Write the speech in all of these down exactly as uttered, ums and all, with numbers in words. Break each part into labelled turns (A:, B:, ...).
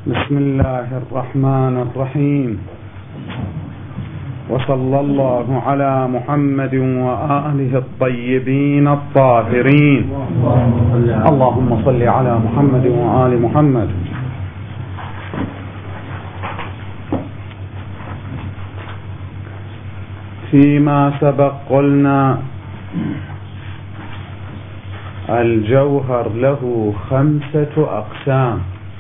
A: بسم الله الرحمن الرحيم، وصلى الله على محمد وآله الطيبين الطاهرين. اللهم صل على محمد وآل محمد. فيما سبق قلنا الجوهر له خمسة أقسام: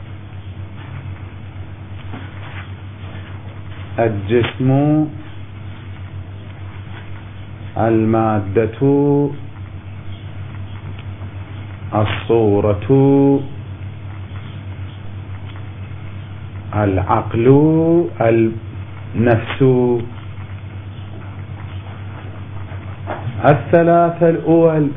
A: الجسم، المادة، الصورة، العقل، النفس. الثلاثة الأول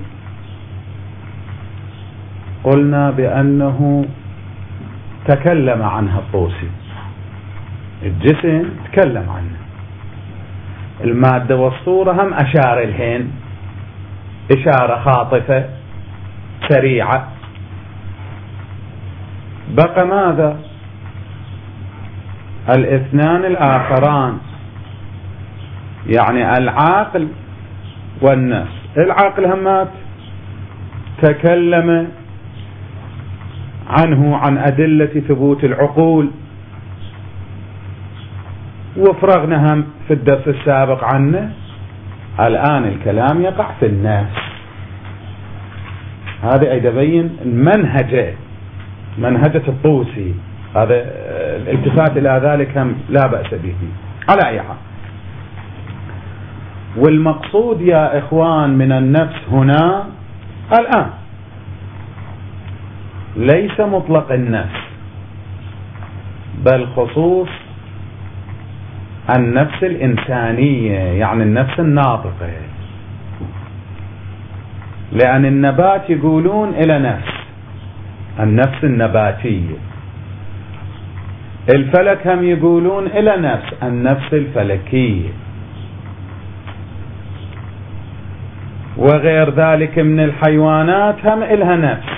A: قلنا بأنه تكلم عنها الطوسي. الجسم تكلم عنه، المادة والصورة هم أشار الهن إشارة خاطفة سريعة. بقى ماذا؟ الاثنان الآخران، يعني العقل والنفس. العقل همات تكلم عنه عن أدلة ثبوت العقول، وفرغنا هم في الدرس السابق عنه. الآن الكلام يقع في النفس. هذا يبين المنهجة، منهجة الطوسي. هذا الالتفات إلى ذلك هم لا بأس به على أي حال. والمقصود يا إخوان من النفس هنا الآن ليس مطلق النفس، بل خصوص النفس الإنسانية، يعني النفس الناطقة. لأن النبات يقولون إلى نفس، النفس النباتية. الفلك هم يقولون إلى نفس، النفس الفلكية. وغير ذلك من الحيوانات هم إلها نفس،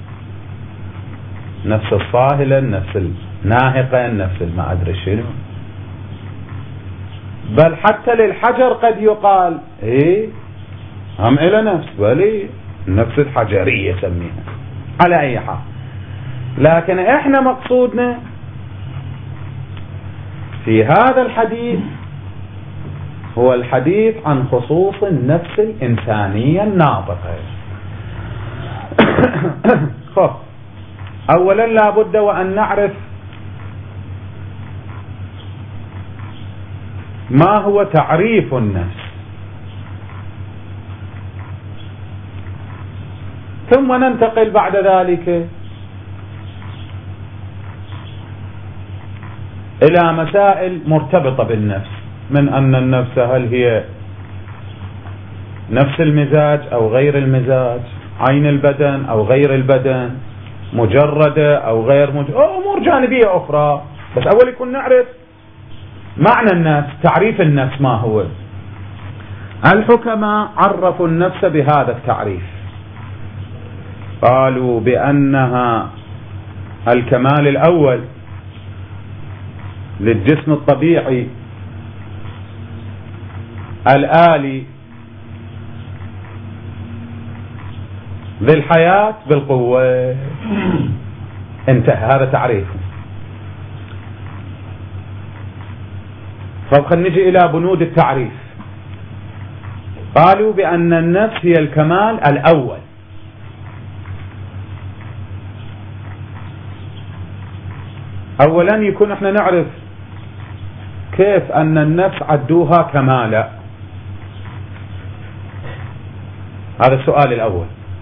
A: نفس الصاهلة، النفس الناهقة، النفس ما أدري شنو. بل حتى للحجر قد يقال إيه هم إلى نفس، بل النفس الحجرية سميها على أي حال. لكن إحنا مقصودنا في هذا الحديث هو الحديث عن خصوص النفس الإنسانية الناطقة. خب، أولا لابد وأن نعرف ما هو تعريف النفس، ثم ننتقل بعد ذلك إلى مسائل مرتبطة بالنفس، من أن النفس هل هي نفس المزاج أو غير المزاج، عين البدن أو غير البدن، مجردة أو غير مجردة، أمور جانبية أخرى. بس أول يكون نعرف معنى النفس، تعريف النفس ما هو. الحكماء عرفوا النفس بهذا التعريف، قالوا بأنها الكمال الأول للجسم الطبيعي الآلي ذي الحياة بالقوة. انتهى، هذا تعريفه. طب خلينا نجي إلى بنود التعريف. قالوا بأن النفس هي الكمال الأول. أولا يكون احنا نعرف كيف أن النفس عدوها كمالا. هذا السؤال الأول.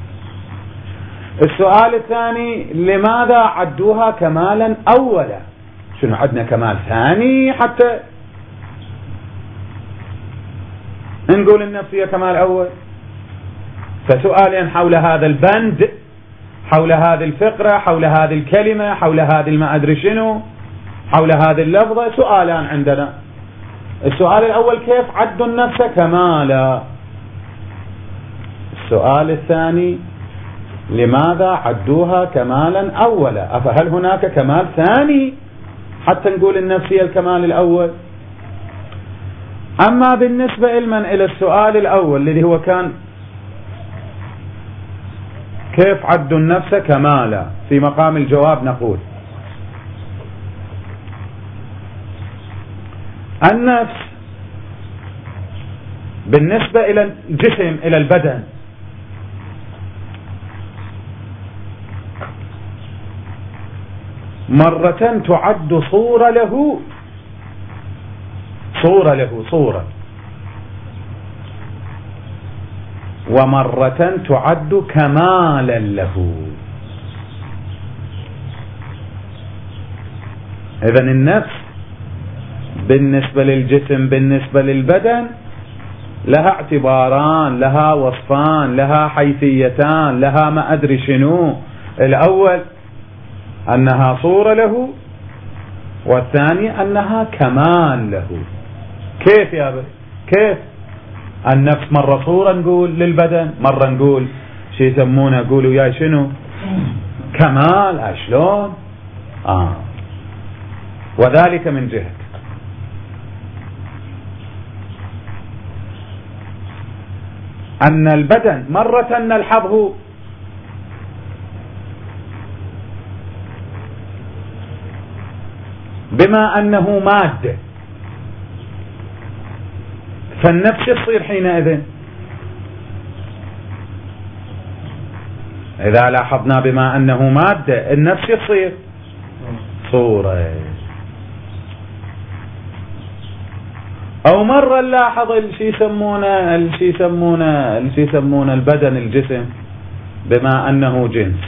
A: السؤال الثاني، لماذا عدوها كمالا أولا؟ شنو عندنا كمال ثاني حتى نقول النفس هي كمال أول؟ فسؤالين حول هذا البند، حول هذه الفقرة، حول هذه الكلمة، حول هذه ما أدري شنو، حول هذه اللفظة. سؤالان عندنا. السؤال الأول، كيف عدوا النفس كمالا؟ السؤال الثاني، لماذا عدوها كمالا أولا؟ أفهل هناك كمال ثاني حتى نقول النفس هي الكمال الأول؟ أما بالنسبة إلمن إلى السؤال الأول الذي هو كان كيف عدوا النفس كمالا، في مقام الجواب نقول النفس بالنسبة إلى الجسم إلى البدن مرة تعد صورة له، صورة له صورة، ومرة تعد كمالا له. إذن النفس بالنسبة للجسم بالنسبة للبدن لها اعتباران، لها وصفان، لها حيثيتان، لها ما أدري شنو. الأول أنها صورة له، والثاني أنها كمال له. كيف يا بي؟ كيف النفس مرة صورة نقول للبدن، مرة نقول شي يسمونه قولوا يا شنو كمال؟ أشلون؟ آه وذلك من جهة أن البدن مرة نلحظه بما أنه مادة، فالنفس يصير حينئذ إذا لاحظنا بما أنه مادة النفس يصير صورة. أو مرة نلاحظ الشي يسمونه الشي يسمونه الشي يسمونه البدن الجسم بما أنه جنس،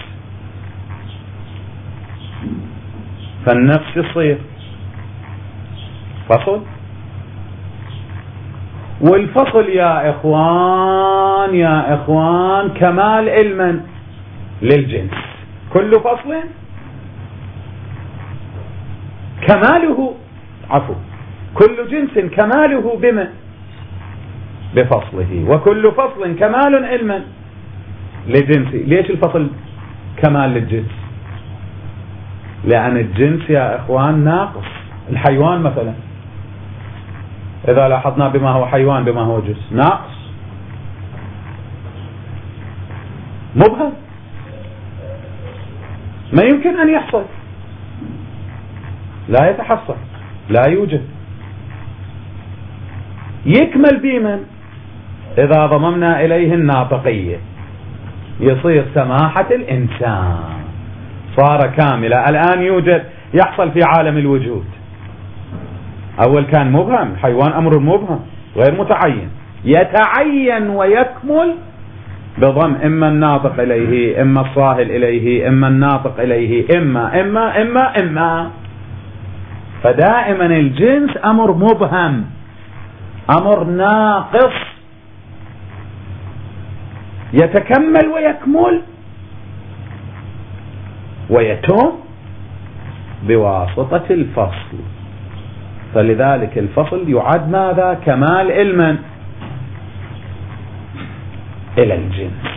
A: فالنفس يصير فصل. والفصل يا إخوان يا إخوان كمال علما للجنس، كل فصل كماله عفو كل جنس كماله بما بفصله، وكل فصل كمال علما لجنسه. ليش الفصل كمال للجنس؟ لأن الجنس يا إخوان ناقص. الحيوان مثلا إذا لاحظنا بما هو حيوان بما هو جنس ناقص مبهم، ما يمكن أن يحصل، لا يتحصل، لا يوجد. يكمل بمن؟ إذا ضممنا إليه الناطقية يصير سماحة الإنسان، صار كاملة. الآن يوجد يحصل في عالم الوجود. أول كان مبهم، حيوان أمر مبهم غير متعين، يتعين ويكمل بضم إما الناطق إليه إما الصاهل إليه إما الناطق إليه إما إما إما إما فدائما الجنس أمر مبهم، أمر ناقص، يتكمل ويكمل ويتم بواسطة الفصل. فلذلك الفصل يعد ماذا؟ كمال علما إلى الجنس.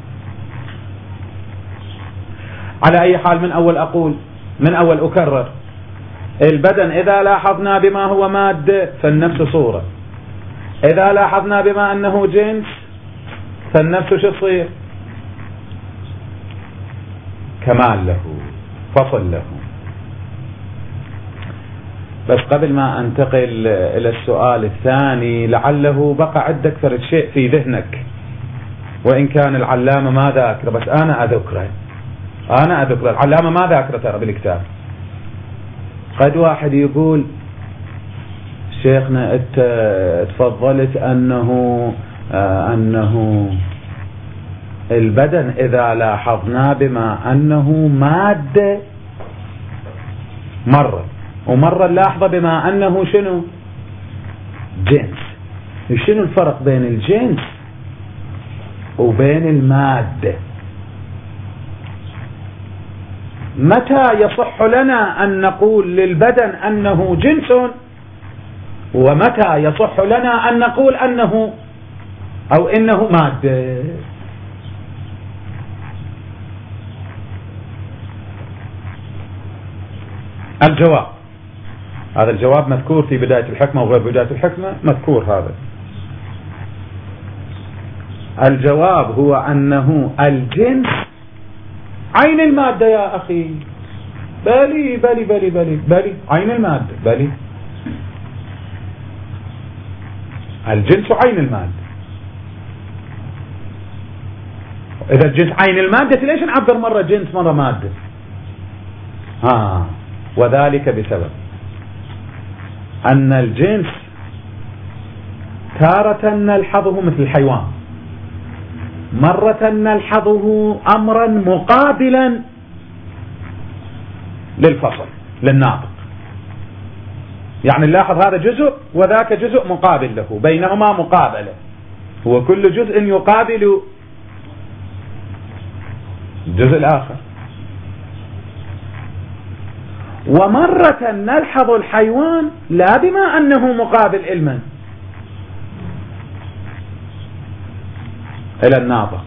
A: على أي حال من أول أقول من أول أكرر البدن إذا لاحظنا بما هو مادة فالنفس صورة، إذا لاحظنا بما أنه جنس فالنفس شو تصير؟ كمال له، فصل له. بس قبل ما أنتقل إلى السؤال الثاني لعله بقى عندك فرد شيء في ذهنك، وإن كان العلامة ما ذاكره بس أنا أذكره، أنا أذكره. العلامة ما ذاكره ترى بالكتاب. قد واحد يقول شيخنا أنت تفضلت أنه آه أنه البدن إذا لاحظنا بما أنه مادة مرة، ومرة نلاحظه بما أنه شنو؟ جنس. شنو الفرق بين الجنس وبين المادة؟ متى يصح لنا أن نقول للبدن أنه جنس، ومتى يصح لنا أن نقول أنه أو إنه مادة؟ الجواب، هذا الجواب مذكور في بداية الحكمة وغير بداية الحكمة مذكور هذا. الجواب هو أنه الجنس عين المادة يا أخي. بلي بلي بلي بلي بلي عين المادة، بلي الجنس عين المادة. إذا الجنس عين المادة ليش نعبر مرة جنس مرة مادة؟ ها، وذلك بسبب أن الجنس تارة نلحظه مثل الحيوان، مرة نلحظه أمرا مقابلا للفصل للناطق. يعني نلاحظ هذا جزء وذاك جزء مقابل له، بينهما مقابلة، هو كل جزء يقابل الجزء الآخر. ومرة نلحظ الحيوان لا بما أنه مقابل علما إلى الناطق،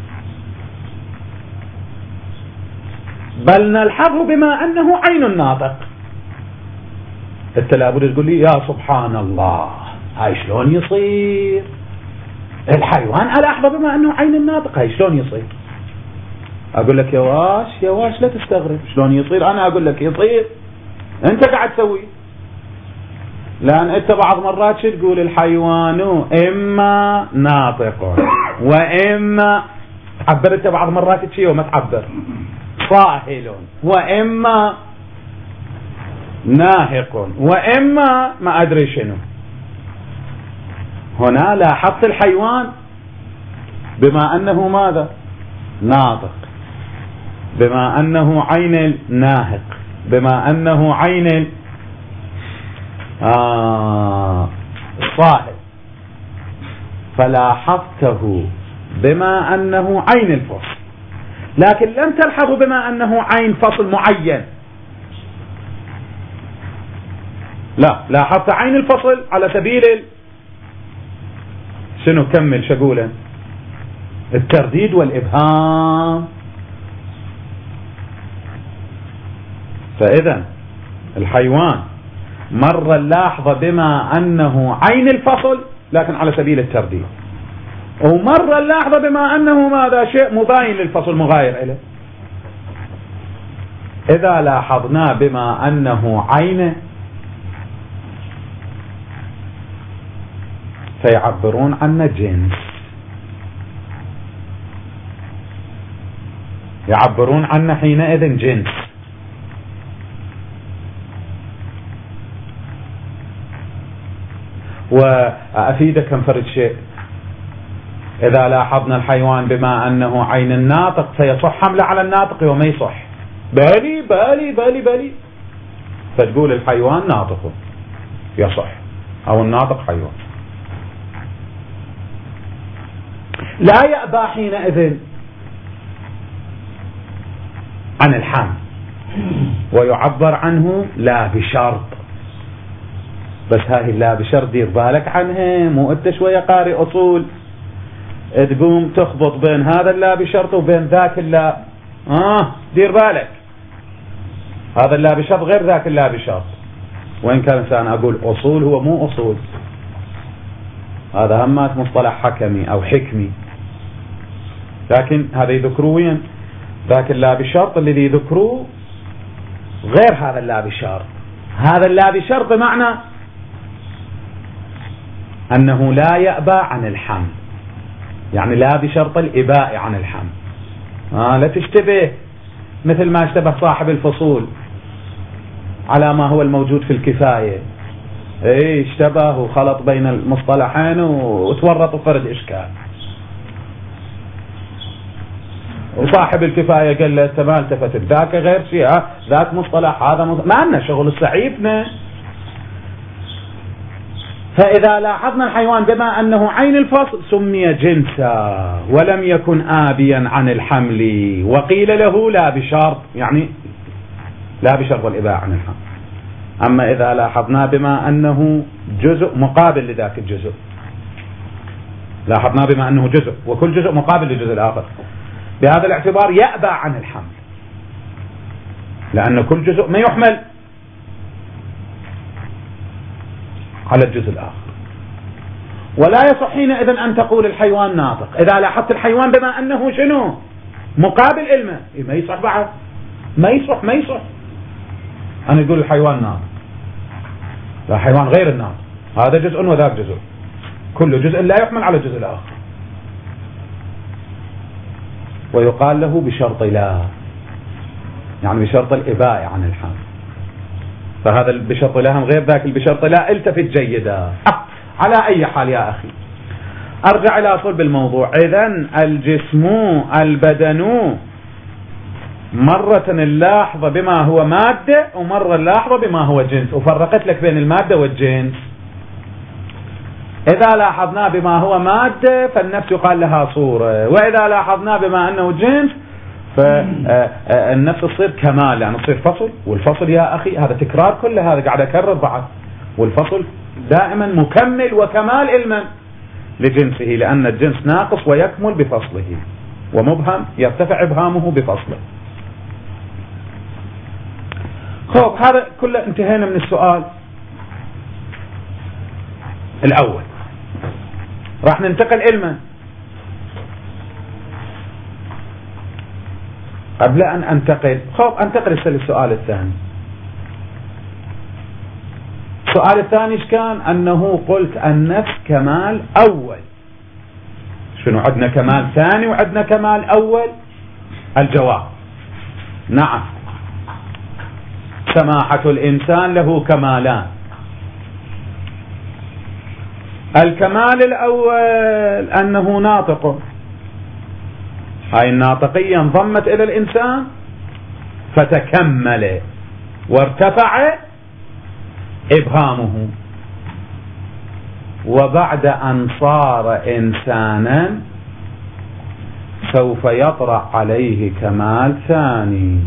A: بل نلحظه بما أنه عين الناطق. انت لابد تقول لي يا سبحان الله هاي شلون يصير؟ الحيوان ألاحظه بما أنه عين الناطق، هاي شلون يصير؟ أقول لك يا واش يا واش لا تستغرب شلون يصير. أنا أقول لك يصير، أنت قاعد تسوي. لأن أنت بعض مرات شو تقول؟ الحيوان إما ناطق وإما تعبر. أنت بعض مرات تشي وما تعبر، صاهل وإما ناهق وإما ما أدري شنو. هنا لاحظت الحيوان بما أنه ماذا؟ ناطق، بما أنه عين الناهق، بما أنه عين آه الصاهل، فلاحظته بما أنه عين الفصل، لكن لم تلحظه بما أنه عين فصل معين. لا، لاحظت عين الفصل على سبيل ال... شنو كمل شقولا الترديد والإبهام. فإذا الحيوان مرة لاحظ بما أنه عين الفصل لكن على سبيل الترديد، ومرة لاحظ بما أنه ماذا؟ شيء مباين للفصل مغاير إليه. إذا لاحظنا بما أنه عين فيعبرون عنه جنس، يعبرون عنه حينئذ جنس. وأفيدك انفرد شيء، إذا لاحظنا الحيوان بما أنه عين الناطق فيصح حمله على الناطق وما يصح. بالي بالي بالي بالي فتقول الحيوان ناطق يصح أو الناطق حيوان. لا يأبى حينئذ عن الحمل، ويعبر عنه لا بشرط. بس هاي لا بشرط دير بالك عنها، مو انت شوية قارئ أصول تقوم تخبط بين هذا اللا بشرط وبين ذاك اللا. آه دير بالك، هذا اللا بشرط غير ذاك اللا بشرط. وإن كان إنسان أقول أصول هو مو أصول، هذا همات مصطلح حكمي أو حكمي، لكن هذا يذكروه وين؟ ذاك اللا بشرط الذي يذكروه غير هذا اللا بشرط. هذا اللا بشرط بمعنى أنه لا يأبى عن الحمل، يعني لا بشرط الإباء عن الحمل. آه لا تشتبه مثل ما اشتبه صاحب الفصول على ما هو الموجود في الكفاية. ايه اشتبه وخلط بين المصطلحين وتورط وفرد إشكال. وصاحب الكفاية قال له انت ما التفتت، ذاك غير شيء، ذاك مصطلح هذا مصطلح. ما عندنا شغل السعيفنا. فإذا لاحظنا الحيوان بما أنه عين الفصل سمي جنسا ولم يكن آبيا عن الحمل، وقيل له لا بشرط، يعني لا بشرط الإباء عن الحمل. أما إذا لاحظنا بما أنه جزء مقابل لذاك الجزء، لاحظنا بما أنه جزء وكل جزء مقابل للجزء الآخر، بهذا الاعتبار يأبى عن الحمل، لأن كل جزء ما يحمل على الجزء الآخر. ولا يصح حينئذ أن تقول الحيوان ناطق إذا لاحظت الحيوان بما أنه شنو مقابل إلمه. إيه ما يصح بعد، ما يصح ما يصح أن يقول الحيوان ناطق. لا، حيوان غير الناطق، هذا جزء وذاك جزء، كل جزء لا يحمل على الجزء الآخر. ويقال له بشرط لا، يعني بشرط الإباء عن الحال. فهذا بشرط لا هم غير ذاك بشرط لا. التفت جيدا. على أي حال يا أخي أرجع إلى صلب الموضوع. إذن الجسم البدن مرة نلاحظ بما هو مادة ومرة نلاحظ بما هو جنس، وفرقت لك بين المادة والجنس. إذا لاحظنا بما هو مادة فالنفس يقال لها صورة، وإذا لاحظنا بما أنه جنس فالنفس تصير كمال، يعني تصير فصل. والفصل يا أخي هذا تكرار، كل هذا قاعد أكرر بعد. والفصل دائما مكمل وكمال علما لجنسه، لأن الجنس ناقص ويكمل بفصله، ومبهم يرتفع إبهامه بفصله. خب هذا كله انتهينا من السؤال الأول. راح ننتقل علما. قبل أن أنتقل خب أنتقل للسؤال الثاني. السؤال الثاني إيش كان؟ أنه قلت النفس كمال أول. شنو عندنا كمال ثاني وعندنا كمال أول؟ الجواب نعم. سماحة الإنسان له كمالان. الكمال الأول أنه ناطق، هاي الناطقية انضمت إلى الإنسان فتكمل وارتفع إبهامه، وبعد أن صار إنسانا سوف يطرأ عليه كمال ثاني،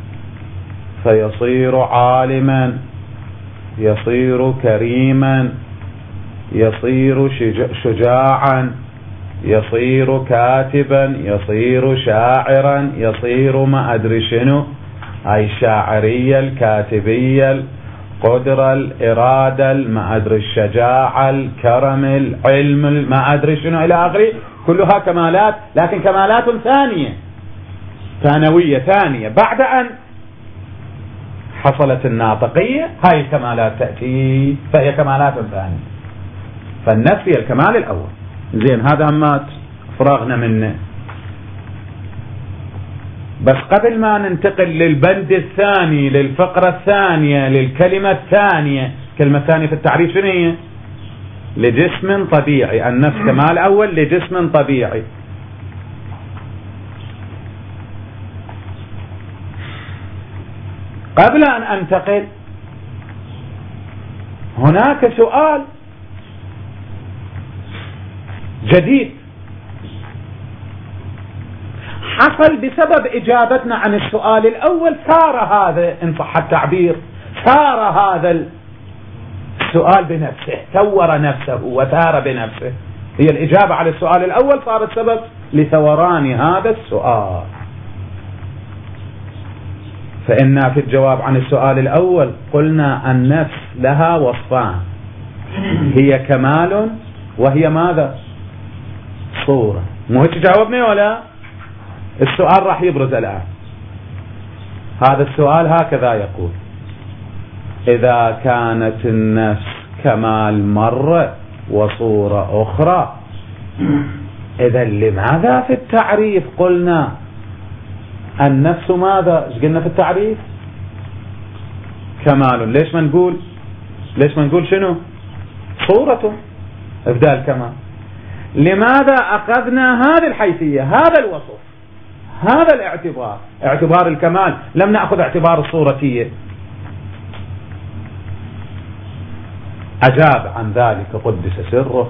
A: فيصير عالما، يصير كريما، يصير شجاعا، يصير كاتبا، يصير شاعرا، يصير ما أدري شنو، هاي الشاعرية الكاتبية القدرة الإرادة ما أدري الشجاعة الكرم العلم ما أدري شنو إلى آخره، كلها كمالات، لكن كمالات ثانية ثانوية ثانية. بعد أن حصلت الناطقية هاي الكمالات تأتي، فهي كمالات ثانية. فالنفس هي الكمال الأول. زين هذا همات فراغنا منه. بس قبل ما ننتقل للبند الثاني، للفقرة الثانية، للكلمة الثانية، الكلمة الثانية في التعريف شنو هي؟ لجسم طبيعي. النفس كمال أول لجسم طبيعي. قبل أن أنتقل هناك سؤال جديد حصل بسبب إجابتنا عن السؤال الأول. ثار هذا إن صح التعبير، ثار هذا السؤال بنفسه، ثور نفسه وثار بنفسه. هي الإجابة على السؤال الأول صارت سبب لثوران هذا السؤال. فإنا في الجواب عن السؤال الأول قلنا النفس لها وصفان، هي كمال وهي ماذا؟ صورة. مو هيك جاوبني ولا؟ السؤال راح يبرز الآن. هذا السؤال هكذا يقول: إذا كانت النفس كمال مرة وصورة أخرى، إذا لماذا في التعريف قلنا النفس ماذا؟ ايش قلنا في التعريف؟ كمال. ليش ما نقول ليش ما نقول شنو؟ صورة إبدال كمال. لماذا أخذنا هذه الحيثية، هذا الوصف، هذا الاعتبار، اعتبار الكمال، لم نأخذ اعتبار الصورتية؟ أجاب عن ذلك قدس سره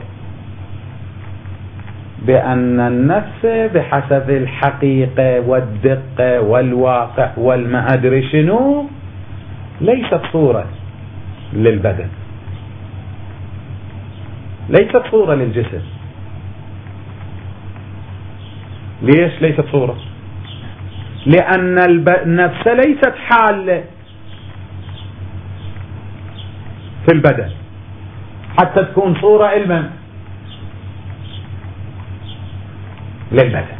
A: بأن النفس بحسب الحقيقة والدقة والواقع والما أدري شنو ليست صورة للبدن، ليست صورة للجسم. ليش ليست صورة؟ لأن النفس ليست حالة في البدن، حتى تكون صورة علما للبدن.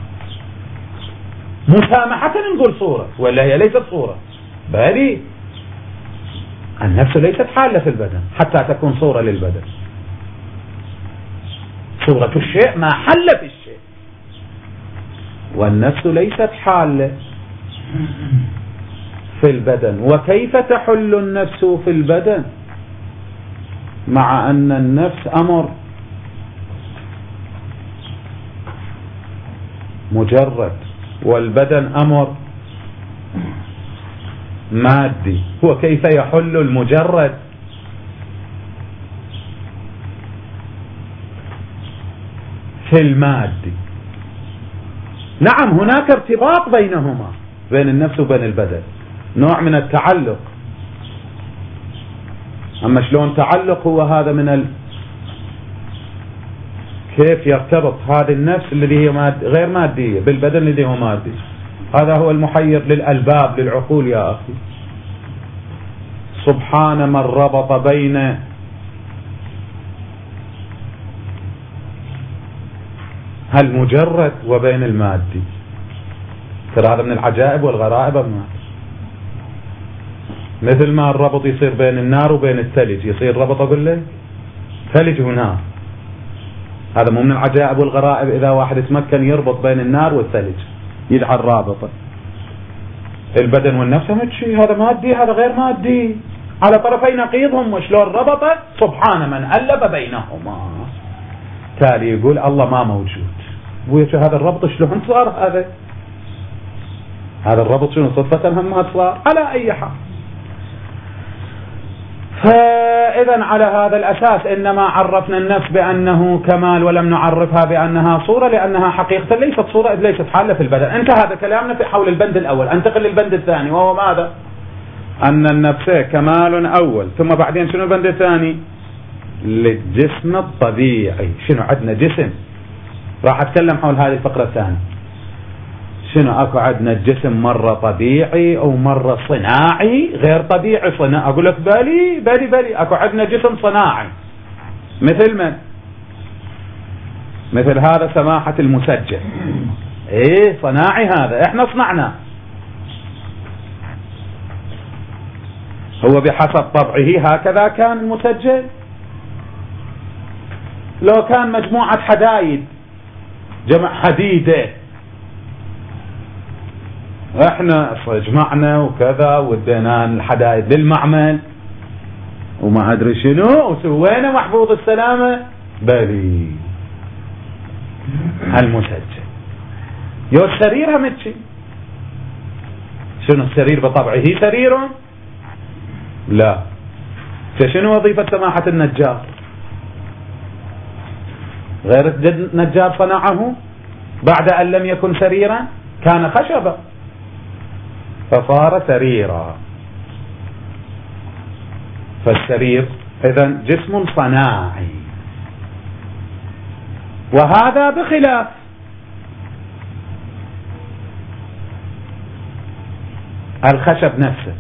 A: مسامحة نقول صورة ولا هي ليست صورة، بل النفس ليست حالة في البدن حتى تكون صورة للبدن. صورة الشيء ما حل في الشيء، والنفس ليست حالة في البدن. وكيف تحل النفس في البدن مع أن النفس أمر مجرد والبدن أمر مادي؟ وكيف يحل المجرد في المادي؟ نعم هناك ارتباط بينهما، بين النفس وبين البدن، نوع من التعلق. أما شلون تعلق هو هذا من ال... كيف يرتبط هذه النفس الذي هي ماد... غير مادية بالبدن الذي هو مادي؟ هذا هو المحير للألباب للعقول يا أخي. سبحان من ربط بين المجرد وبين المادي. ترى هذا من العجائب والغرائب أما. مثل ما الربط يصير بين النار وبين الثلج، يصير ربط أقول لك ثلج ونار. هذا مو من العجائب والغرائب إذا واحد يتمكن يربط بين النار والثلج، يدعى الرابطة. البدن والنفس متشي، هذا مادي هذا غير مادي، على طرفي نقيضهم، وشلون ربط؟ سبحان من ألف بينهما. تالي يقول الله ما موجود. ويش هذا الربط شلون صار؟ هذا هذا الربط شنو صدفة هم ما صار؟ على أي حال. فإذا على هذا الأساس إنما عرفنا النفس بأنه كمال ولم نعرفها بأنها صورة، لأنها حقيقة ليست صورة إذ ليست حالة في البدن. انت هذا كلامنا في حول البند الأول. انتقل للبند الثاني وهو ماذا؟ أن النفس كمال أول، ثم بعدين شنو البند الثاني؟ للجسم الطبيعي. شنو عندنا جسم؟ راح أتكلم حول هذه الفقرة الثانية. شنو اكو عندنا الجسم مرة طبيعي او مرة صناعي غير طبيعي. صناعي اقول لك بالي بالي بالي اكو عندنا جسم صناعي. مثل من؟ مثل هذا سماحة المسجل. ايه صناعي، هذا احنا صنعنا. هو بحسب طبعه هكذا كان المسجل. لو كان مجموعة حدايد، جمع حديدة، احنا جمعنا وكذا ودينا الحدايد للمعمل وما ادري شنو وسوينا محفوظ السلامة، بلي المسجل. يو السرير همتشي. شنو السرير بطبعه سرير؟ لا. فشنو وظيفة سماحة النجار؟ غير النجار صنعه بعد أن لم يكن سريرا، كان خشبا فصار سريرا. فالسرير إذن جسم صناعي، وهذا بخلاف الخشب نفسه،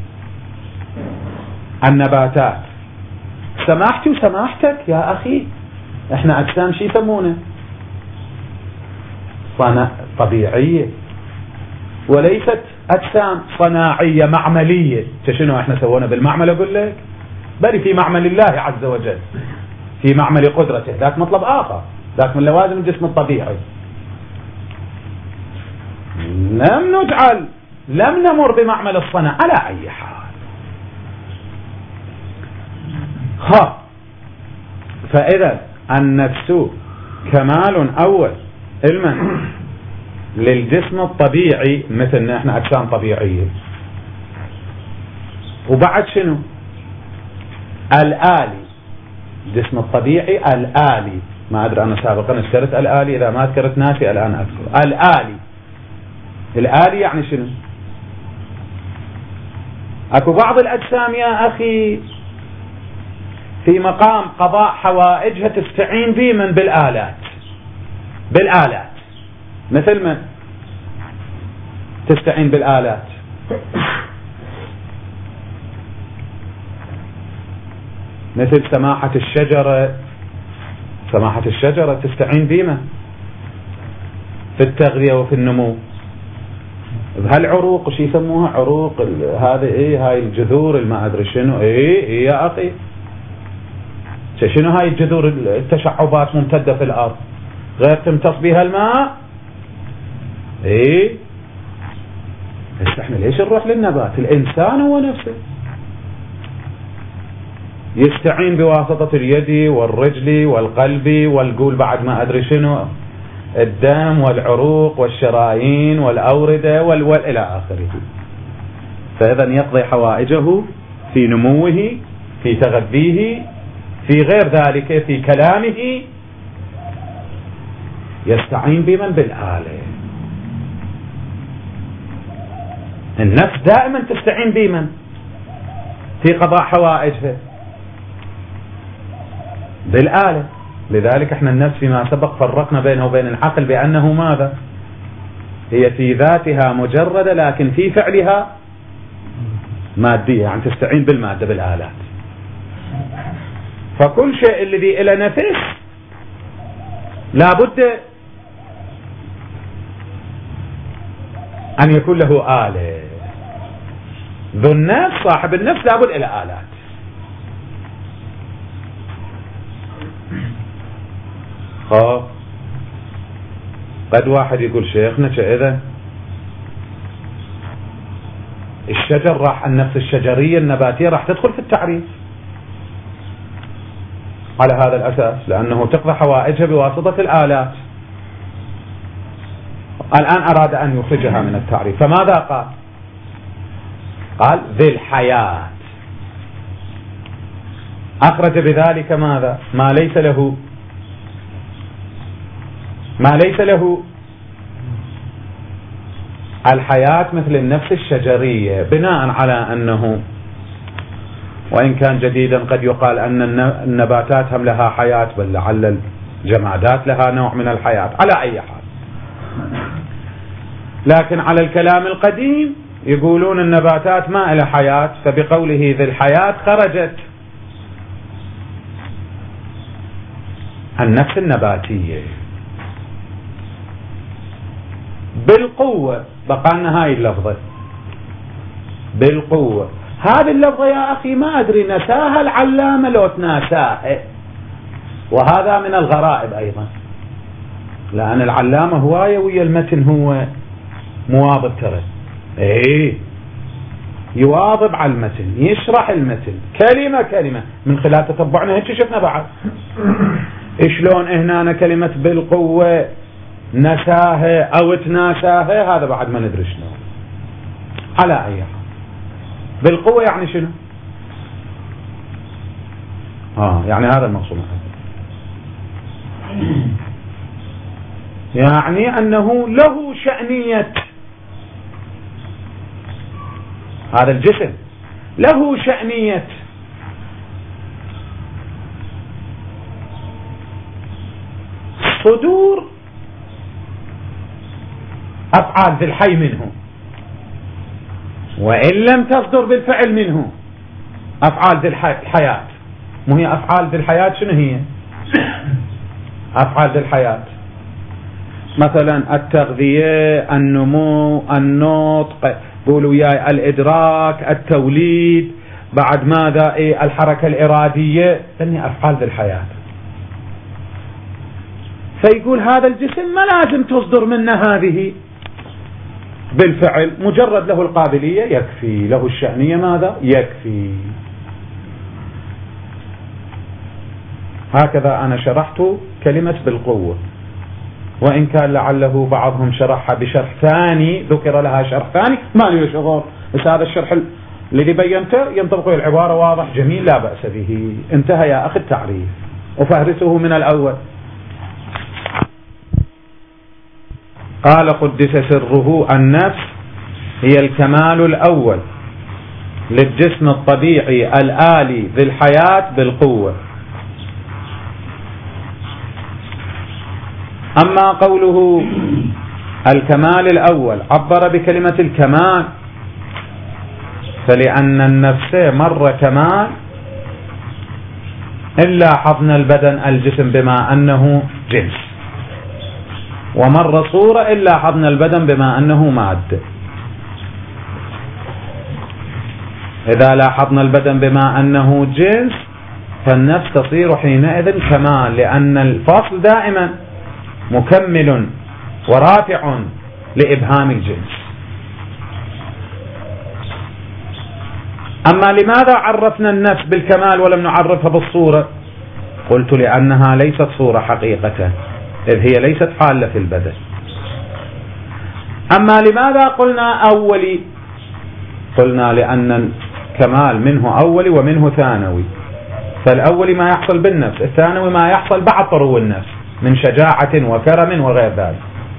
A: النباتات. سماحتي وسماحتك يا أخي، احنا أجسام شي يسمونه؟ صنع طبيعية، وليست أجسام صناعية معملية. شنو احنا سوونا بالمعمل؟ أقول لك بل في معمل الله عز وجل، في معمل قدرته، ذاك مطلب آخر، ذاك من لوازم الجسم الطبيعي. لم نجعل لم نمر بمعمل الصنع على أي حال. ها فإذا النفس كمال أول علما للجسم الطبيعي، مثل احنا أجسام طبيعية. وبعد شنو؟ الآلي. الجسم الطبيعي الآلي، ما أدري أنا سابقا ذكرت الآلي، إذا ما ذكرت ناسي الآن أذكر. الآلي الآلي يعني شنو؟ أكو بعض الأجسام يا أخي في مقام قضاء حوائجها تستعين به من بالآلات. بالآلات مثل من تستعين بالآلات؟ مثل سماحة الشجرة. سماحة الشجرة تستعين بما في التغذية وفي النمو. بهالعروق شو يسموها؟ عروق هذه ايه، هاي الجذور الما ادري شنو. ايه ايه يا اخي، شنو هاي الجذور؟ التشعبات ممتدة في الارض غير تمتص بها الماء. ايه بس احنا ليش نروح للنبات؟ الانسان هو نفسه يستعين بواسطة اليد والرجل والقلب والقول بعد ما ادري شنو، الدم والعروق والشرايين والأوردة والول إلى آخره. فإذا يقضي حوائجه في نموه، في تغذيه، في غير ذلك، في كلامه. يستعين بمن؟ بالآلة. النفس دائما تستعين بمن في قضاء حوائجها؟ بالآلة. لذلك احنا النفس فيما سبق فرقنا بينه وبين العقل بأنه ماذا؟ هي في ذاتها مجردة لكن في فعلها مادية، يعني تستعين بالمادة بالآلات. فكل شيء الذي إلى نفس لابد أن يكون له آلة. ذو النفس صاحب النفس لابد إلى آلات. اه قد واحد يقول شيخنا إذا الشجر راح، النفس الشجرية النباتية راح تدخل في التعريف على هذا الأساس، لأنه تقضي حوائجها بواسطة الآلات. الآن أراد أن يخرجها من التعريف، فماذا قال؟ قال ذي الحياة. أخرج بذلك ماذا؟ ما ليس له ما ليس له الحياة مثل النفس الشجرية، بناء على أنه وإن كان جديدا قد يقال أن النباتات هم لها حياة، بل لعل الجمادات لها نوع من الحياة. على أي حال، لكن على الكلام القديم يقولون النباتات ما لها حياة، فبقوله ذي الحياة خرجت النفس النباتية بالقوة. بقالنا هاي اللفظة بالقوة. هذه اللفظة يا أخي ما أدري نساها العلامة لو تناساها، وهذا من الغرائب أيضا، لأن العلامة هواية ويا المتن هو مواظب، ترى إيه يواظب على المتن، يشرح المتن كلمة كلمة من خلال تتبعنا. هيك شفنا بعد شلون هنا كلمة بالقوة نساها أو تناساها، هذا بعد ما ندري شنو. على أي حال بالقوة يعني شنو؟ آه يعني هذا المقصود، يعني أنه له شأنية، هذا الجسم له شأنية. صدور أفعال ذي الحي منه، وإن لم تصدر بالفعل منه أفعال ذي الحياة. مو هي أفعال ذي الحياة شنو هي؟ أفعال ذي الحياة مثلا التغذية، النمو، النطق، قولوا وياي الإدراك، التوليد، بعد ماذا إيه الحركة الإرادية، هي أفعال ذي الحياة. فيقول هذا الجسم ما لازم تصدر منه هذه بالفعل، مجرد له القابلية يكفي، له الشأنية ماذا يكفي. هكذا أنا شرحت كلمة بالقوة، وإن كان لعله بعضهم شرحها بشرح ثاني، ذكر لها شرح ثاني ما لي شغل، بس هذا الشرح الذي بينته ينطبق العبارة واضح جميل لا بأس به. انتهى يا أخي التعريف وفهرسه من الأول. قال قدس سره النفس هي الكمال الأول للجسم الطبيعي الآلي ذي الحياة بالقوة. أما قوله الكمال الأول عبر بكلمة الكمال، فلأن النفس مرة كمال إن لاحظنا البدن الجسم بما أنه جنس، ومر صورة إن لاحظنا البدن بما أنه مادة. إذا لاحظنا البدن بما أنه جنس فالنفس تصير حينئذ كمال، لأن الفصل دائما مكمل ورافع لإبهام الجنس. أما لماذا عرفنا النفس بالكمال ولم نعرفها بالصورة؟ قلت لأنها ليست صورة حقيقة، إذ هي ليست حالة في البدن. أما لماذا قلنا أولي؟ قلنا لأن الكمال منه أولي ومنه ثانوي، فالأولي ما يحصل بالنفس، الثانوي ما يحصل بعد طرو النفس من شجاعة وكرم وغير ذلك.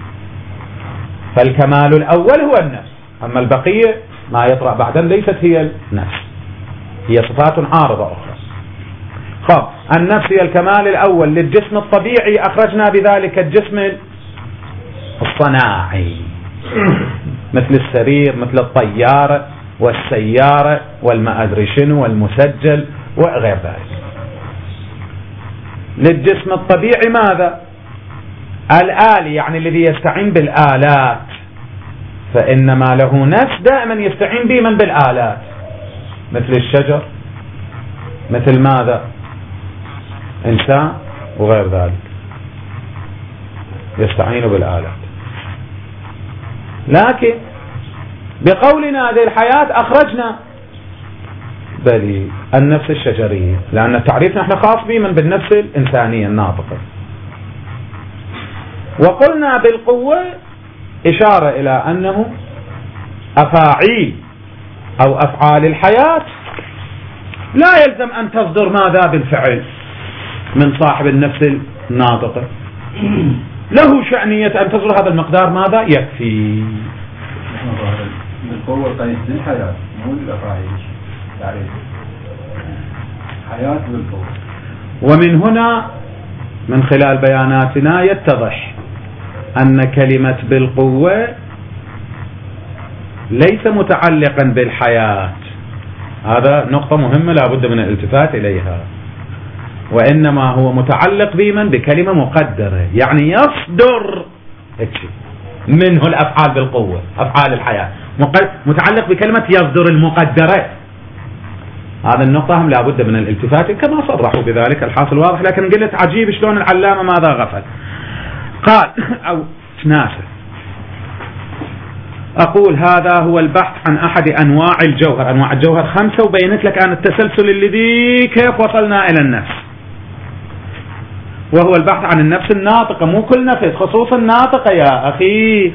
A: فالكمال الأول هو النفس، أما البقية ما يطرأ بعدا ليست هي النفس، هي صفات عارضة أخرى. خب النفس هي الكمال الأول للجسم الطبيعي، أخرجنا بذلك الجسم الصناعي مثل السرير، مثل الطيارة والسيارة والما أدري شنو والمسجل وغير ذلك. للجسم الطبيعي ماذا؟ الآلي، يعني الذي يستعين بالآلات، فإنما له نفس دائما يستعين به من بالآلات، مثل الشجر، مثل ماذا؟ إنسان وغير ذلك يستعين بالآلات. لكن بقولنا هذه الحياة أخرجنا بل النفس الشجرية، لأن التعريف نحن خاص به من بالنفس الإنسانية الناطقة. وقلنا بالقوة إشارة إلى أنه أفاعيل أو أفعال الحياة لا يلزم أن تصدر ماذا بالفعل من صاحب النفس الناطقة، له شأنية أن تصدر هذا المقدار ماذا يكفي.
B: بالقوة قيد للحياة مو للأفاعيل، تعريف حياة بالقوة.
A: ومن هنا من خلال بياناتنا يتضح أن كلمة بالقوة ليس متعلقا بالحياة، هذا نقطة مهمة لا بد من الالتفات إليها، وإنما هو متعلق بمن بكلمة مقدرة، يعني يصدر منه الأفعال بالقوة، أفعال الحياة متعلق بكلمة يصدر المقدرات. هذا النقطة هم لا بد من الالتفات كما صرحوا بذلك، الحاصل واضح. لكن قلت عجيب شلون العلامة ماذا غفل، قال أو ناسا أقول هذا هو البحث عن أحد أنواع الجوهر. أنواع الجوهر خمسة، وبينت لك أن التسلسل الذي كيف وصلنا إلى النفس، وهو البحث عن النفس الناطقة، مو كل نفس، خصوصا الناطقة يا أخي.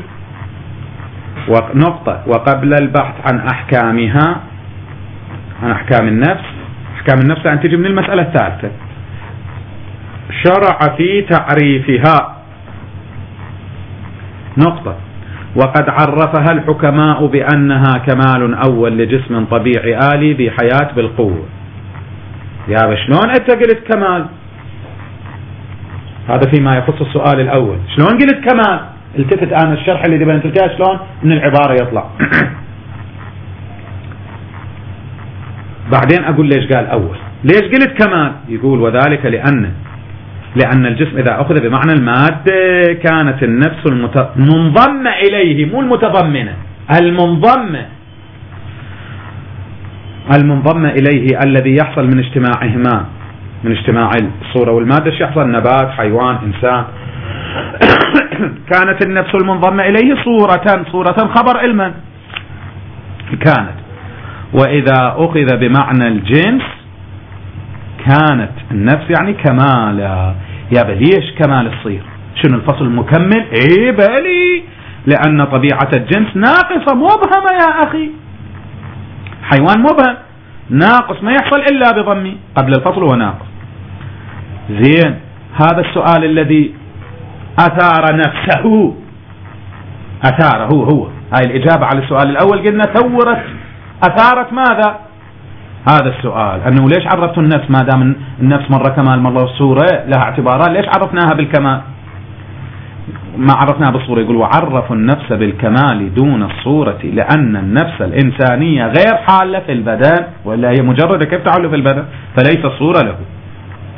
A: ونقطة وقبل البحث عن أحكامها، عن أحكام النفس، أحكام النفس أن تجي من المسألة الثالثة، شرع في تعريفها. نقطة وقد عرفها الحكماء بأنها كمال أول لجسم طبيعي آلي بحياة بالقوة. يا شلون أنت قلت كمال؟ هذا فيما يخص السؤال الأول، شلون قلت كمال؟ التفت أنا الشرح اللي بينت لك شلون من العبارة يطلع. بعدين أقول ليش قال أول، ليش قلت كمال؟ يقول وذلك لأن لأن الجسم إذا أخذ بمعنى المادة كانت النفس المنضمة إليه، مو المتضمنة، المنضمة المنضمة إليه الذي يحصل من اجتماعهما، من اجتماع الصورة والمادة. شو يحصل؟ نبات، حيوان، إنسان. كانت النفس المنضمة إليه صورة، صورة خبر علما كانت. وإذا أخذ بمعنى الجنس كانت النفس يعني كمالا. يا بليش كمال الصير؟ شنو الفصل المكمل؟ ايه بالي، لأن طبيعة الجنس ناقصة مبهمة يا أخي. حيوان مبهم ناقص ما يحصل إلا بضمي، قبل الفصل هو ناقص. زين، هذا السؤال الذي أثار نفسه، أثاره هو هو هاي الإجابة على السؤال الأول قلنا ثورت، أثارت ماذا؟ هذا السؤال، أنه ليش عرفتوا النفس ما دام النفس مرة كمال مرة الصورة لها اعتبارات، ليش عرفناها بالكمال ما عرفناها بالصورة؟ يقول وعرفوا النفس بالكمال دون الصورة لأن النفس الإنسانية غير حالة في البدن، ولا هي مجرد كيف تعل في البدن، فليس الصورة له.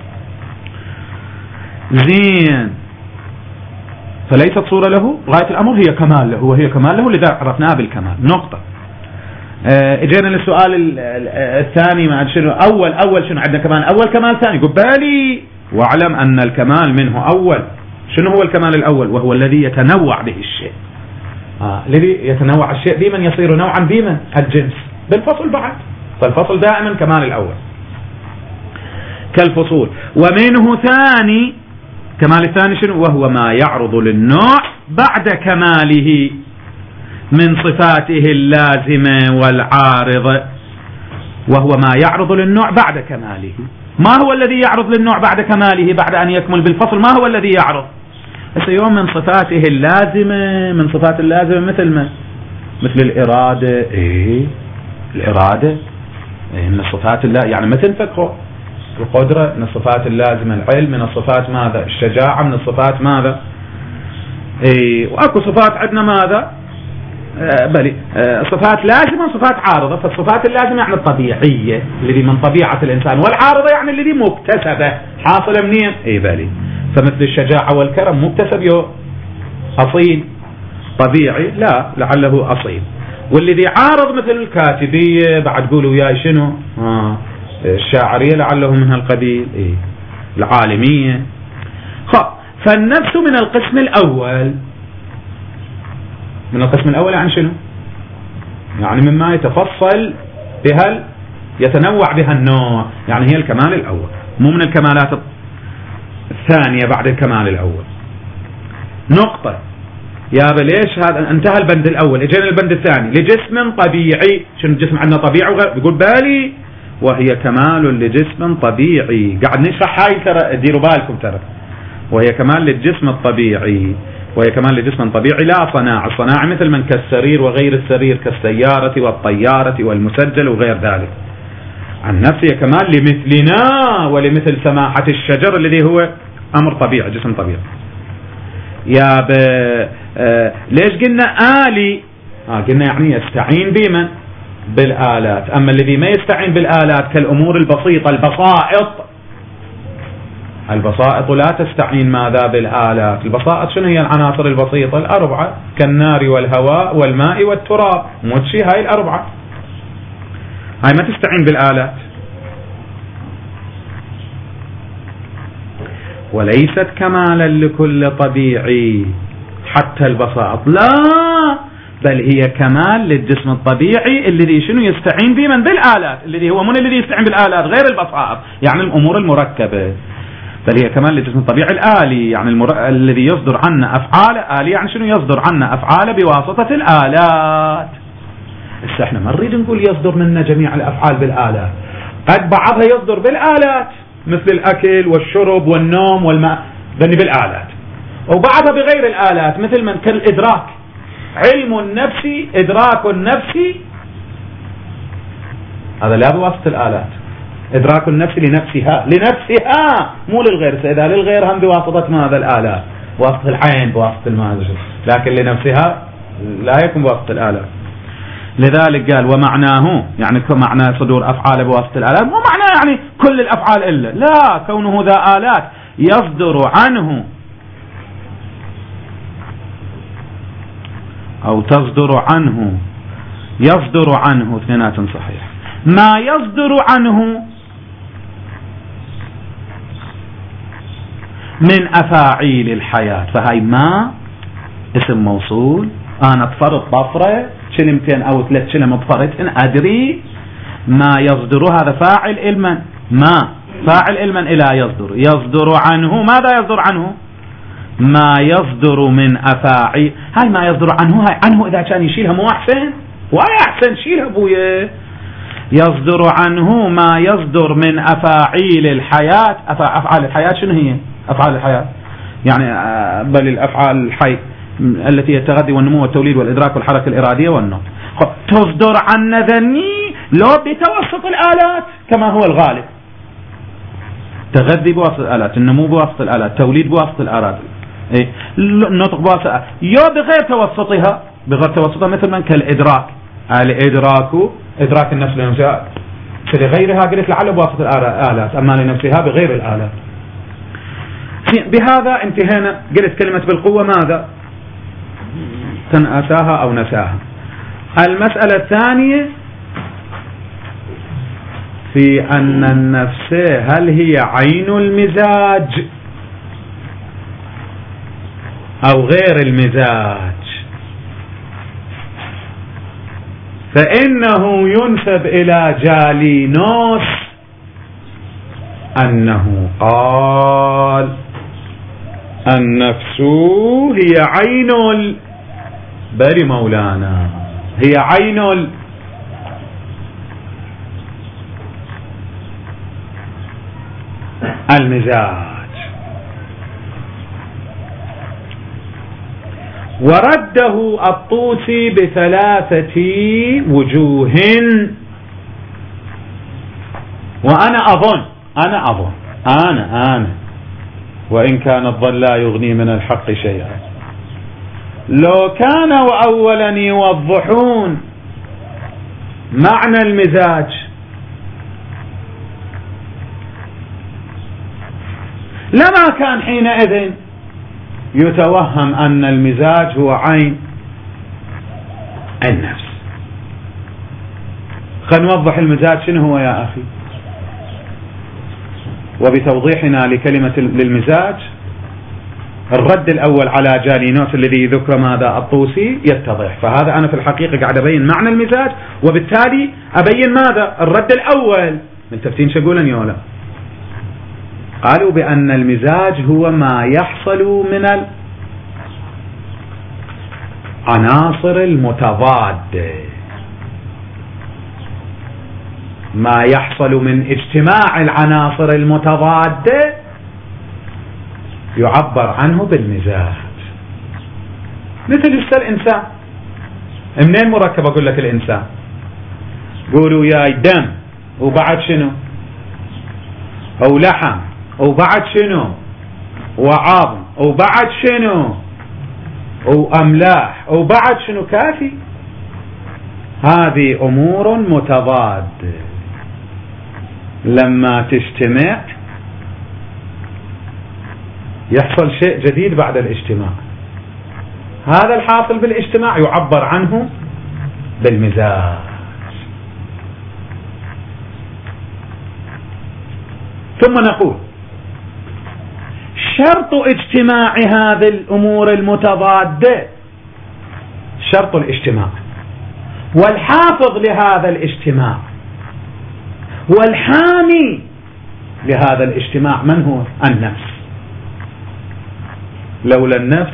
A: زين، فليست صورة له، غاية الأمر هي كمال له، وهي كمال له لذا عرفناها بالكمال. نقطة. اه اجينا للسؤال الثاني، ما شنو أول أول شنو عندنا كمال أول كمال ثاني، قل بالي واعلم أن الكمال منه أول. شنو هو الكمال الأول؟ وهو الذي يتنوع به الشيء. آه الذي يتنوع الشيء بمن يصير نوعا بمن الجنس بالفصل بعد، فالفصل دائما كمال الأول كالفصول. ومنه ثاني، كمال الثاني شنو؟ وهو ما يعرض للنوع بعد كماله من صفاته اللازمة والعارضة. وهو ما يعرض للنوع بعد كماله. ما هو الذي يعرض للنوع بعد كماله بعد أن يكمل بالفصل؟ ما هو الذي يعرض؟ يوم من صفاته اللازمة، من صفات اللازمة مثل ما مثل الإرادة. إيه الإرادة إيه من الصفات الله، يعني مثل فكره القدرة من الصفات اللازمة، العلم من الصفات ماذا؟ الشجاعة من الصفات ماذا؟ إيه وأكو صفات عندنا ماذا؟ آه بلي آه صفات لازمة وصفات عارضة. فالصفات اللازمة يعني الطبيعية الذي من طبيعة الإنسان، والعارضة يعني الذي مكتسبة حاصلة منين؟ إيه بلي. فمثل الشجاعة والكرم مكتسب يو أصيل، طبيعي لا لعله أصيل. والذي عارض مثل الكاتبية بعد قولوا يا شنو آه الشاعرية لعله من هالقبيل، إيه العالمية. فالنفس من القسم الأول، من القسم الأول يعني شنو؟ يعني مما يتفصل بها يتنوع بها النوع، يعني هي الكمال الأول، مو من الكمالات الثانية بعد الكمال الأول. نقطة. يا بليش هذا انتهى البند الأول، اجينا البند الثاني لجسم طبيعي. شنو الجسم عندنا؟ طبيعي وغير. بيقول بالي وهي كمال لجسم طبيعي. قاعد نشرح هاي ترى، ديروا بالكم ترى. وهي كمال للجسم الطبيعي، وهي كمال لجسم طبيعي لا صناعة. الصناعة مثل من كالسرير وغير السرير، كالسيارة والطيارة والمسجل وغير ذلك. عن نفسه كمال لمثلنا ولمثل سماحة الشجر الذي هو أمر طبيعي، جسم طبيعي. يا ب... آه... ليش قلنا آلي؟ آه قلنا يعني يستعين بمن؟ بالآلات. أما الذي ما يستعين بالآلات كالأمور البسيطة، البسائط، البسائط لا تستعين ماذا؟ بالآلات. البسائط شنو هي العناصر البسيطة؟ الأربعة، كالنار والهواء والماء والتراب. موتشي هاي الأربعة، هاي ما تستعين بالآلات. وليست كمالا لكل طبيعي حتى البساط، لا، بل هي كمال للجسم الطبيعي الذي شنو يستعين به من؟ بالآلات. الذي هو من الذي يستعين بالآلات؟ غير البساط، يعني الأمور المركبة. بل هي كمال للجسم الطبيعي الآلي، يعني المر... الذي يصدر عنا أفعال آلي، يعني شنو يصدر عنا أفعال بواسطة الآلات. بس احنا ما نريد نقول يصدر منا جميع الأفعال بالآلات، قد بعضها يصدر بالآلات مثل الأكل والشرب والنوم والماء، ذني بالآلات، وبعضها بغير الآلات مثل من كالإدراك. علم النفس، إدراك النفس، هذا لا بواسطة الآلات. إدراك النفس لنفسها، لنفسها مو للغير. إذا للغير هم بواسطة ماذا؟ الآلات، بواسطة العين، بواسطة الماذا، لكن لنفسها لا يكون بواسطة الآلات. لذلك قال ومعناه، يعني معنى صدور أفعال بواسطة الآلات مو معناه يعني كل الأفعال إلا، لا، كونه ذا آلات يصدر عنه أو تصدر عنه، يصدر عنه اثنينات صحيح، ما يصدر عنه من أفاعيل الحياة. فهاي ما اسم موصول، أنا اطفرت طفرة شلمتين أو ثلاث شلم اطفرت، إن أدري ما يصدر، هذا فاعل علما، ما فاعل علما إلى يصدر. يصدر عنه، ماذا يصدر عنه؟ ما يصدر من أفاعيل. هاي ما يصدر عنه، هاي عنه إذا كان يشيلها مو أحسن؟ وأي أحسن شيلها بويا. يصدر عنه ما يصدر من أفاعيل الحياة. أفعال الحياة شنو هي؟ أفعال الحياة يعني بل الأفعال الحي التي هي التغذي والنمو والتوليد والإدراك والحركة الإرادية والنوم. تصدر عن ذني لو بتوسط الآلات كما هو الغالب. تغذي بواسطة الآلات، النمو بواسطة الآلات، توليد بواسطة الآلات، إيه؟ النطق بواسطة، يو بغير توسطها، بغير توسطها مثل من كالإدراك. الإدراك إدراك النفس لنفسها، لغيرها قلت لعله بواسطة الآلات، أما لنفسها بغير الآلات. بهذا انتهينا. قلت كلمة بالقوة ماذا؟ تنأتاها أو نساها. المسألة الثانية في أن النفس هل هي عين المزاج أو غير المزاج؟ فإنه ينسب إلى جالينوس أنه قال النفس هي عين ال... بري مولانا هي عين ال... المزاج. ورده الطوسي بثلاثة وجوه، وأنا أظن أنا أظن أنا أنا وإن كان الظن لا يغني من الحق شيئا، لو كانوا أولا يوضحون معنى المزاج لما كان حينئذ يتوهم أن المزاج هو عين النفس. خلينا نوضح المزاج شنو هو يا أخي. وبتوضيحنا لكلمة للمزاج الرد الأول على جالينوس الذي ذكر ماذا الطوسي يتضح. فهذا أنا في الحقيقة قاعد أبين معنى المزاج، وبالتالي أبين ماذا الرد الأول. من تفتين شقولا يولا قالوا بأن المزاج هو ما يحصل من العناصر المتضادة، ما يحصل من اجتماع العناصر المتضادة يعبر عنه بالمزاج. مثل يسأل الإنسان منين مركب؟ أقول لك الإنسان قولوا يا دم وبعد شنو، أو لحم وبعد شنو، وعظم وبعد شنو، وأملاح وبعد شنو، كافي. هذه أمور متضادة لما تجتمع يحصل شيء جديد بعد الاجتماع. هذا الحاصل بالاجتماع يعبر عنه بالمزاج. ثم نقول شرط اجتماع هذه الأمور المتضادة شرط الاجتماع، والحافظ لهذا الاجتماع والحامي لهذا الاجتماع من هو؟ النفس. لولا النفس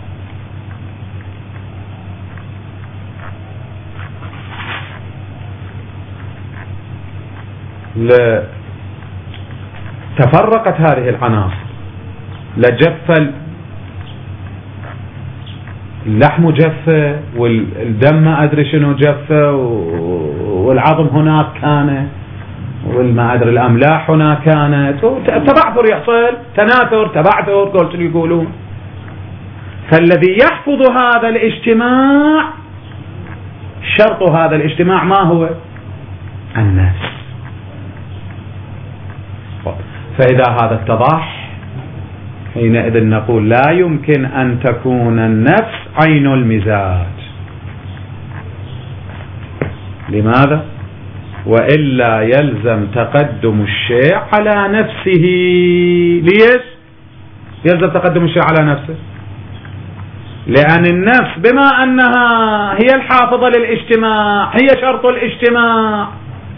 A: لتفرقت هذه العناصر، لجف اللحم جفة، والدم ما أدري شنو جفة، والعظم هناك كان، والما أدري الأملاح هناك كانت، تبعثر يحصل، تناثر تبعثر قلت يقولون. فالذي يحفظ هذا الاجتماع شرط هذا الاجتماع ما هو؟ النفس. فإذا هذا اتضح حينئذ نقول لا يمكن أن تكون النفس عين المزاج. لماذا؟ وإلا يلزم تقدم الشيء على نفسه. ليش يلزم تقدم الشيء على نفسه؟ لأن النفس بما أنها هي الحافظة للاجتماع، هي شرط الاجتماع،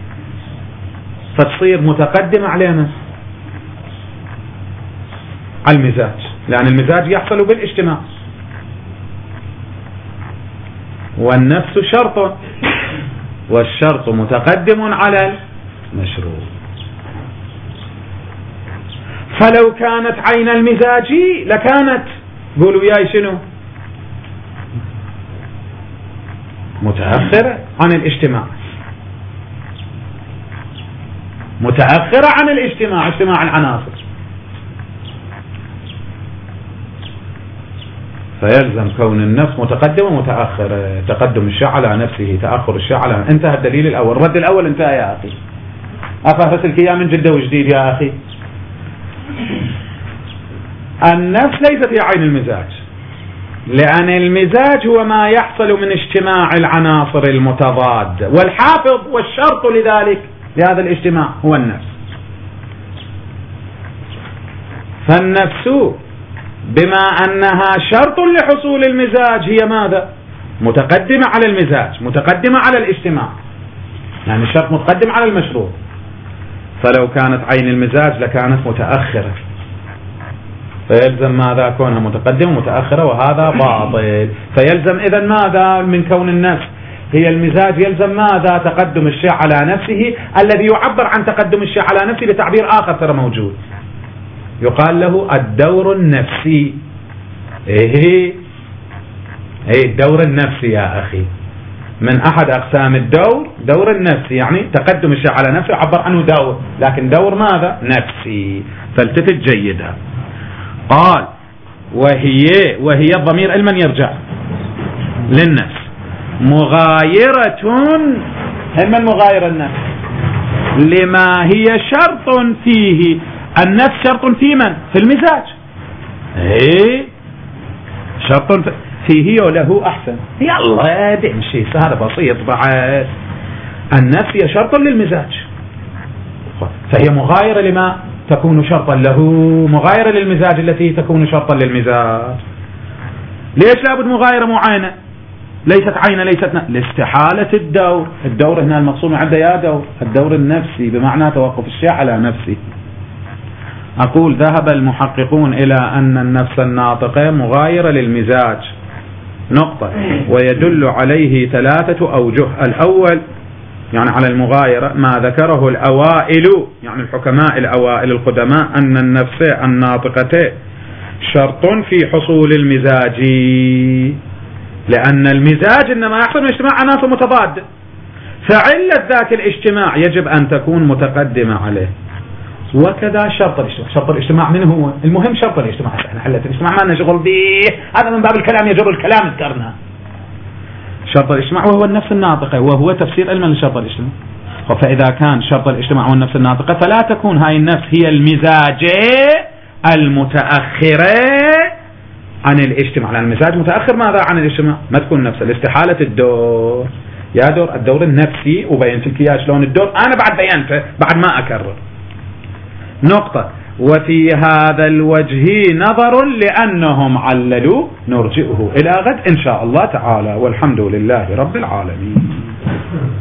A: فتصير متقدمة علينا على المزاج، لأن المزاج يحصل بالاجتماع، والنفس شرط، والشرط متقدم على المشروط. فلو كانت عين المزاج لكانت قولوا ياي شنو؟ متأخرة عن الاجتماع، متأخرة عن الاجتماع، اجتماع العناصر. فيلزم كون النفس متقدمة متأخرة، تقدم الشيء على نفسه، تأخر الشيء على. انتهى الدليل الأول، الرد الأول انتهى يا أخي. أفهمت الكيام من جدة وجديد يا أخي. النفس ليست هي عين المزاج، لأن المزاج هو ما يحصل من اجتماع العناصر المتضادة، والحافظ والشرط لذلك لهذا الاجتماع هو النفس. فالنفس بما أنها شرط لحصول المزاج هي ماذا؟ متقدمة على المزاج، متقدمة على الاجتماع، يعني الشرط متقدم على المشروط. فلو كانت عين المزاج لكانت متأخرة، فيلزم ماذا؟ كونها متقدمة متأخرة، وهذا باطل. فيلزم إذن ماذا من كون النفس هي المزاج؟ يلزم ماذا؟ تقدم الشيء على نفسه، الذي يعبر عن تقدم الشيء على نفسه بتعبير آخر ترى موجود، يقال له الدور النفسي. ايه ايه الدور النفسي يا أخي، من أحد أقسام الدور دور النفسي، يعني تقدم الشيء على نفسه يعبر عنه دور، لكن دور ماذا؟ نفسي. فالتفت جيدا. قال وهي وهي الضمير لمن يرجع؟ للنفس. مغايرة، من مغاير النفس؟ لما هي شرط فيه. النفس شرط في من؟ في المزاج. ايه شرط فيه وله أحسن. يلا بمشي، هذا بسيط بعد. النفس هي شرط للمزاج، فهي مغايرة لما تكون شرطا له، مغايرة للمزاج التي تكون شرطا للمزاج. ليش لابد مغايرة معينة؟ ليست عينة ليست ن... لاستحالة الدور. الدور هنا المقصود عنده يا دور الدور النفسي، بمعنى توقف الشيء على نفسه. أقول ذهب المحققون إلى أن النفس الناطقة مغايرة للمزاج نقطة، ويدل عليه ثلاثة أوجه. الأول يعني على المغايرة ما ذكره الأوائل، يعني الحكماء الأوائل القدماء، أن النفس الناطقة شرط في حصول المزاج، لأن المزاج إنما يحصل من اجتماع عناصر متضادة، فعلة ذاك الاجتماع يجب أن تكون متقدمة عليه. وكذا شرط الاجتماع. شرط الاجتماع من هو؟ المهم شرط الاجتماع. احنا حلة الاجتماع ما نشغل به، هذا من باب الكلام يجر الكلام ذكرنا. شرط الاجتماع وهو النفس الناطقة، وهو تفسير علما لشرط الاجتماع. فإذا كان شرط الاجتماع هو النفس الناطقة، فلا تكون هاي النفس هي المزاج المتأخرة عن الاجتماع، لأن المزاج متأخر ماذا عن الاجتماع؟ ما تكون نفس الاستحالة الدور. يا دور الدور النفسي، وبينت لك اياه شلون الدور، أنا بعد بينته بعد ما أكرر نقطة. وفي هذا الوجه نظر لأنهم عللوا، نرجئه إلى غد إن شاء الله تعالى، والحمد لله رب العالمين.